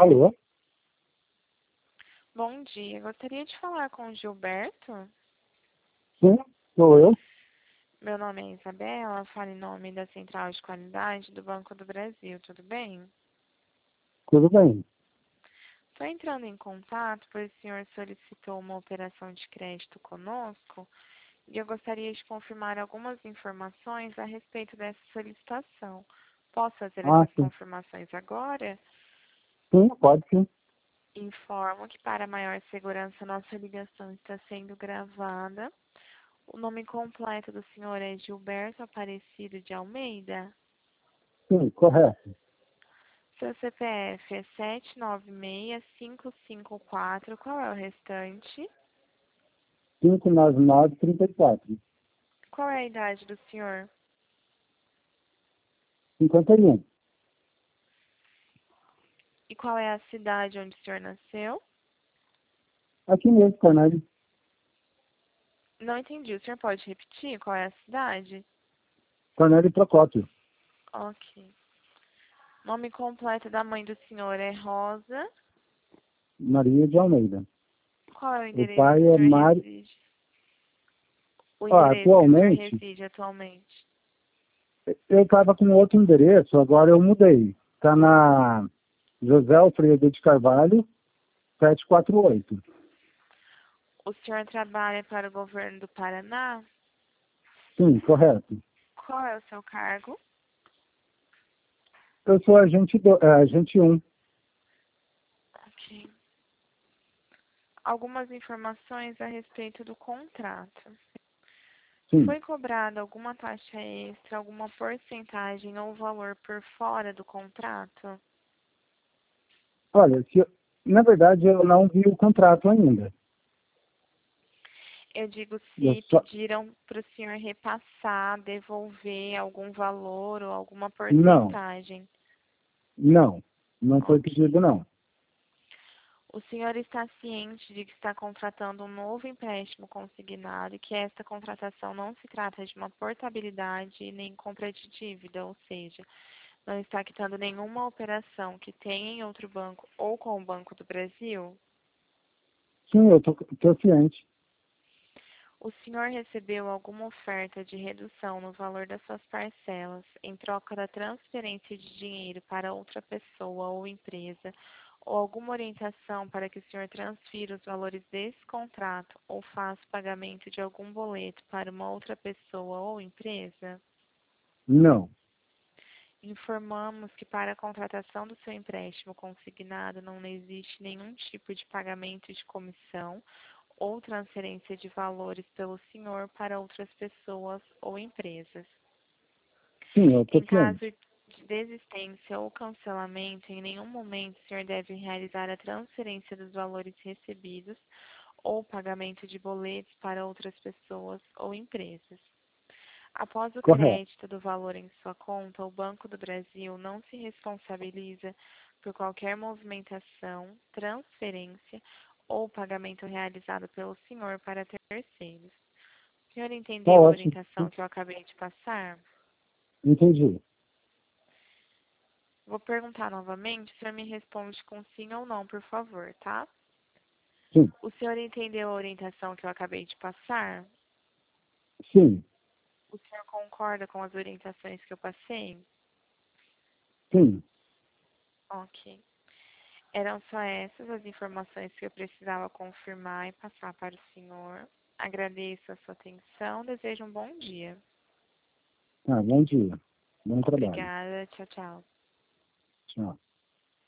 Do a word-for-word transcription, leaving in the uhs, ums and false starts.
Alô? Bom dia, gostaria de falar com o Gilberto. Sim, sou eu. Meu nome é Isabela, falo em nome da Central de Qualidade do Banco do Brasil, tudo bem? Tudo bem. Estou entrando em contato pois o senhor solicitou uma operação de crédito conosco e eu gostaria de confirmar algumas informações a respeito dessa solicitação. Posso fazer Ah, essas sim. confirmações agora? Sim, pode sim. Informo que para maior segurança nossa ligação está sendo gravada. O nome completo do senhor é Gilberto Aparecido de Almeida. Sim, correto. Seu C P F é sete nove seis cinco cinco quatro. Qual é o restante? cinco nove nove, trinta e quatro. Qual é a idade do senhor? cinquenta e um. E qual é a cidade onde o senhor nasceu? Aqui mesmo, Cornélio. Não entendi. O senhor pode repetir qual é a cidade? Cornélio Procópio. Ok. Nome completo da mãe do senhor é Rosa. Maria de Almeida. Qual é o O endereço pai que o é senhor Mário. reside? O Ó, endereço que o senhor atualmente, reside atualmente? eu estava com outro endereço, agora eu mudei. Está na José Alfredo de Carvalho, setecentos e quarenta e oito. O senhor trabalha para o governo do Paraná? Sim, correto. Qual é o seu cargo? Eu sou agente, do, é, agente um. Ok. Algumas informações a respeito do contrato. Sim. Foi cobrada alguma taxa extra, alguma porcentagem ou valor por fora do contrato? Olha, se eu- na verdade eu não vi o contrato ainda. Eu digo Eu se só... pediram para o senhor repassar, devolver algum valor ou alguma Não, porcentagem. não. Não foi Ok. pedido, não. O senhor está ciente de que está contratando um novo empréstimo consignado e que esta contratação não se trata de uma portabilidade nem compra de dívida, ou seja, não está quitando nenhuma operação que tenha em outro banco ou com o Banco do Brasil? Sim, eu tô, tô ciente. O senhor recebeu alguma oferta de redução no valor das suas parcelas em troca da transferência de dinheiro para outra pessoa ou empresa, ou alguma orientação para que o senhor transfira os valores desse contrato ou faça o pagamento de algum boleto para uma outra pessoa ou empresa? Não. Informamos que para a contratação do seu empréstimo consignado não existe nenhum tipo de pagamento de comissão ou transferência de valores pelo senhor para outras pessoas ou empresas. Sim, eu tô Em caso ciente. de desistência ou cancelamento, em nenhum momento o senhor deve realizar a transferência dos valores recebidos ou pagamento de boletos para outras pessoas ou empresas. Após o Correto. crédito do valor em sua conta, o Banco do Brasil não se responsabiliza por qualquer movimentação, transferência ou pagamento realizado pelo senhor para terceiros. O senhor Tá entendeu a ótimo. orientação que eu acabei de passar? Entendi. Vou perguntar novamente, o senhor me responde com sim ou não, por favor, tá? Sim, O senhor entendeu a orientação que eu acabei de passar? sim, O senhor concorda com as orientações que eu passei? sim. Ok. Eram só essas as informações que eu precisava confirmar e passar para o senhor. Agradeço a sua atenção. Desejo um bom dia. Ah, bom dia. Bom trabalho. Obrigada. Tchau, tchau. Tchau.